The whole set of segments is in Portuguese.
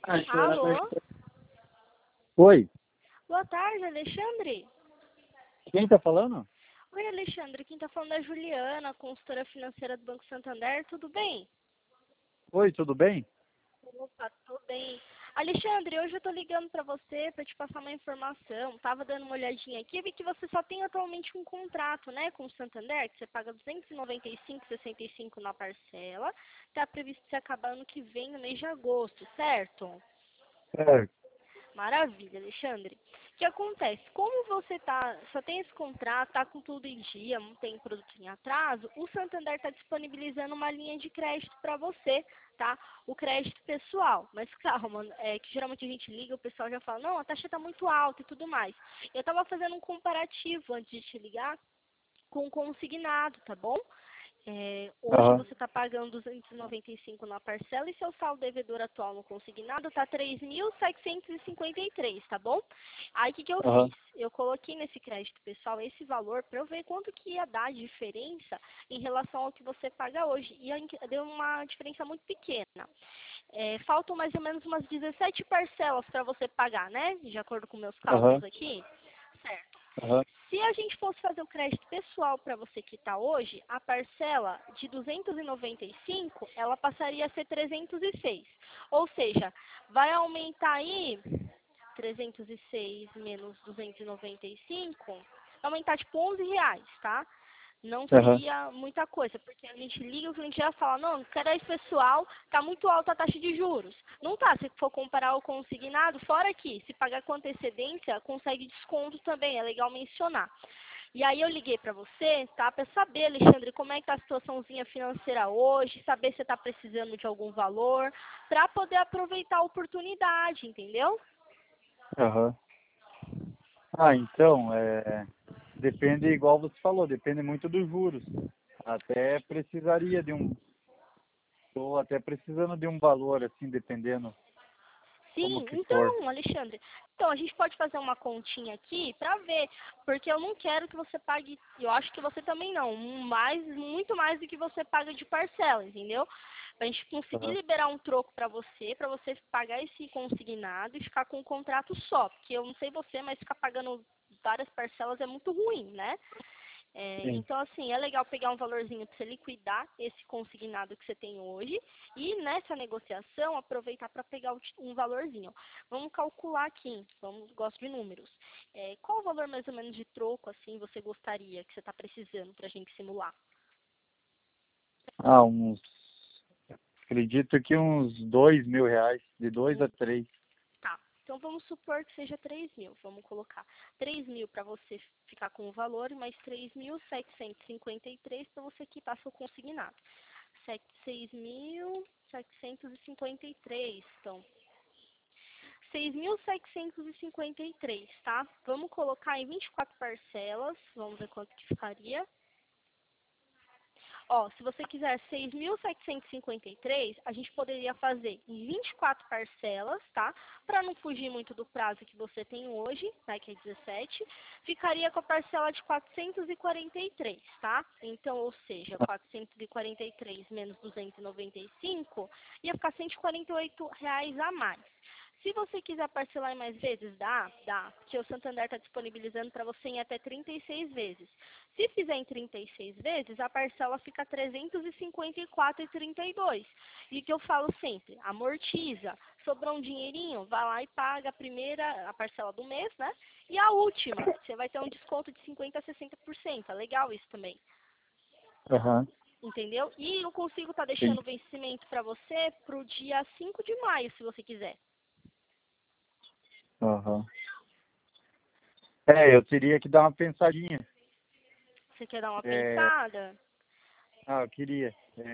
Alô? Oi, Boa tarde, Alexandre. quem tá falando? Oi, Alexandre. Quem tá falando é a Juliana, consultora financeira do Banco Santander. Tudo bem? Oi, tudo bem? Opa, tudo bem. Alexandre, hoje eu tô ligando pra você pra te passar uma informação. Tava dando uma olhadinha aqui, vi que você só tem atualmente um contrato, né, com o Santander, que você paga 295,65 na parcela. Tá previsto se acabar ano que vem, no mês de agosto, certo? É, Maravilha, Alexandre. O que acontece? Como você só tem esse contrato, tá com tudo em dia, não tem produto em atraso, o Santander está disponibilizando uma linha de crédito para você, tá? O crédito pessoal. Mas calma, que geralmente a gente liga, o pessoal já fala, não, a taxa está muito alta e tudo mais. Eu estava fazendo um comparativo antes de te ligar com o consignado, tá bom? Hoje aham, você está pagando 295 na parcela e seu saldo devedor atual no consignado está 3.753, tá bom? Aí o que eu aham, fiz? Eu coloquei nesse crédito pessoal esse valor para eu ver quanto que ia dar de diferença em relação ao que você paga hoje. E deu uma diferença muito pequena. Faltam mais ou menos umas 17 parcelas para você pagar, né? De acordo com meus aham, cálculos aqui. Certo. aham, Se a gente fosse fazer o crédito pessoal para você quitar hoje, a parcela de 295, ela passaria a ser 306. Ou seja, vai aumentar aí 306 menos 295, vai aumentar tipo R$ 11, tá? Não aham, seria muita coisa, porque a gente liga e o cliente já fala, não, crédito pessoal, tá muito alta a taxa de juros. Não tá, se for comparar o consignado, fora que, se pagar com antecedência, consegue desconto também, é legal mencionar. E aí eu liguei para você, tá, para saber, Alexandre, como é que tá a situaçãozinha financeira hoje, saber se você tá precisando de algum valor, para poder aproveitar a oportunidade, entendeu? aham. Então, depende, igual você falou, depende muito dos juros. Até precisaria de um, Tô até precisando de um valor, assim, dependendo como Sim, que for. então, Alexandre, então a gente pode fazer uma continha aqui para ver, porque eu não quero que você pague, eu acho que você também não, muito mais do que você paga de parcela, entendeu? Pra gente conseguir Aham, liberar um troco para você pagar esse consignado e ficar com um contrato só, porque eu não sei você, mas ficar pagando várias parcelas é muito ruim, né? sim. Então, assim, é legal pegar um valorzinho para você liquidar esse consignado que você tem hoje e nessa negociação aproveitar para pegar um valorzinho. Vamos calcular aqui, gosto de números. Qual o valor mais ou menos de troco, assim, você gostaria que você está precisando para a gente simular? Ah, uns, acredito que uns R$ 2.000, de 2 a 3. Tá, então vamos supor que seja 3.000. Vamos colocar 3.000 para você ficar com o valor e mais 3.753 para você quitar seu consignado. 6.753, então. 6.753, tá? Vamos colocar em 24 parcelas, vamos ver quanto que ficaria. Ó, se você quiser 6.753, a gente poderia fazer em 24 parcelas, tá? Para não fugir muito do prazo que você tem hoje, né, que é 17, ficaria com a parcela de 443, tá? Então, ou seja, 443 menos 295, ia ficar R$ 148 a mais. Se você quiser parcelar em mais vezes, dá, porque o Santander está disponibilizando para você em até 36 vezes. Se fizer em 36 vezes, a parcela fica R$ 354,32. E o que eu falo sempre, amortiza. Sobrou um dinheirinho, vai lá e paga a parcela do mês, né? E a última, você vai ter um desconto de 50% a 60%. É legal isso também. Aham, Entendeu? E eu consigo estar sim. deixando o vencimento para você para o dia 5 de maio, se você quiser. Aham. Eu teria que dar uma pensadinha. Você quer dar uma É, pensada? eu queria.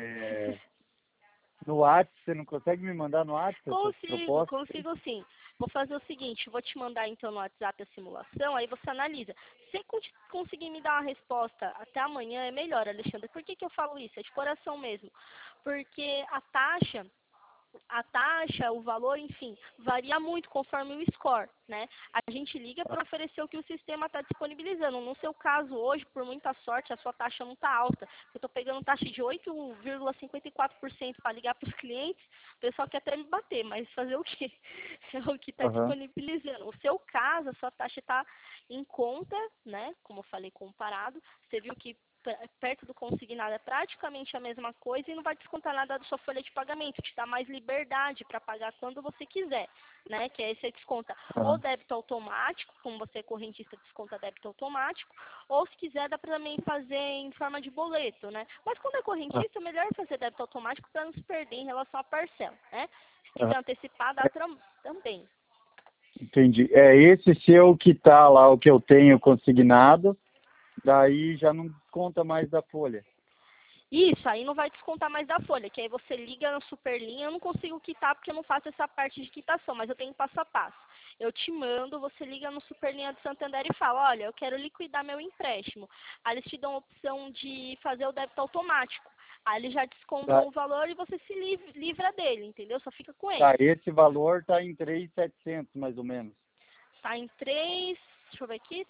No WhatsApp, você não consegue me mandar no WhatsApp essas Consigo, propostas? consigo sim. Vou fazer o seguinte, vou te mandar então no WhatsApp a simulação, aí você analisa. Se você conseguir me dar uma resposta até amanhã, é melhor, Alexandre. Por que eu falo isso? É de coração mesmo. Porque a taxa a taxa, o valor, enfim, varia muito conforme o score, né? A gente liga para oferecer o que o sistema está disponibilizando. No seu caso, hoje, por muita sorte, a sua taxa não está alta. Eu estou pegando taxa de 8,54% para ligar para os clientes. O pessoal quer até me bater, mas fazer o quê? É o que está Aham. disponibilizando. O seu caso, a sua taxa está em conta, né? Como eu falei, comparado. Você viu que perto do consignado é praticamente a mesma coisa e não vai descontar nada da sua folha de pagamento, te dá mais liberdade para pagar quando você quiser, né? Que aí você desconta ou Aham. débito automático, como você é correntista, desconta débito automático, ou se quiser dá para também fazer em forma de boleto, né? Mas quando é Ah, correntista, é melhor fazer débito automático para não se perder em relação à parcela, né? Se quiser aham. antecipar, dá também. Entendi. É esse seu que tá lá, o que eu tenho consignado, daí já não desconta mais da folha. Isso, aí não vai descontar mais da folha, que aí você liga na Superlinha, eu não consigo quitar porque eu não faço essa parte de quitação, mas eu tenho passo a passo. Eu te mando, você liga no Superlinha de Santander e fala, olha, eu quero liquidar meu empréstimo. Aí eles te dão a opção de fazer o débito automático. Aí eles já descontam Tá, o valor e você se livra dele, entendeu? Só fica com tá, ele. esse valor tá em 3.700 mais ou menos. Tá em 3, deixa eu ver aqui,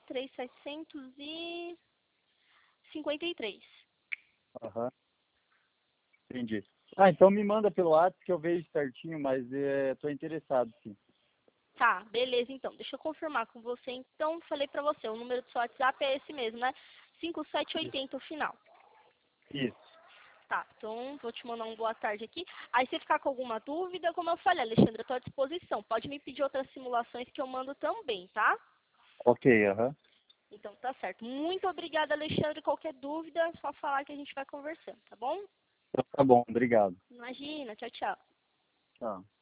3.753. Aham, entendi. Ah, então me manda pelo WhatsApp que eu vejo certinho, mas tô interessado, sim. Tá, beleza então. Deixa eu confirmar com você. Então, falei pra você, o número do seu WhatsApp é esse mesmo, né? Isso. 5780 o final. Isso. Tá, então vou te mandar um boa tarde aqui. Aí se ficar com alguma dúvida, como eu falei, Alexandre, eu tô à disposição. Pode me pedir outras simulações que eu mando também, tá? Ok, aham. Então tá certo. Muito obrigada, Alexandre. Qualquer dúvida, é só falar que a gente vai conversando, tá bom? Então, tá bom, obrigado. Imagina, tchau, tchau. Tchau.